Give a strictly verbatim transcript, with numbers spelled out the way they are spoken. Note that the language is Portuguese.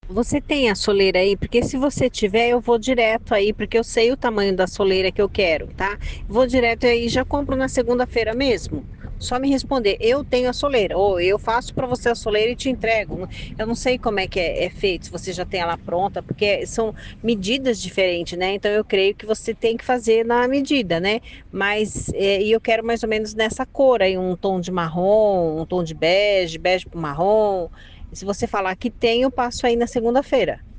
Você tem a soleira aí? Porque se você tiver, eu vou direto aí, porque eu sei o tamanho da soleira que eu quero, tá? Vou direto aí e já compro na segunda-feira mesmo. Só me responder, eu tenho a soleira, ou eu faço para você a soleira e te entrego. Eu não sei como é que é, é feito, se você já tem ela pronta, porque são medidas diferentes, né? Então eu creio que você tem que fazer na medida, né? Mas é, e eu quero mais ou menos nessa cor aí, um tom de marrom, um tom de bege, bege pro marrom. E se você falar que tem, eu passo aí na segunda-feira.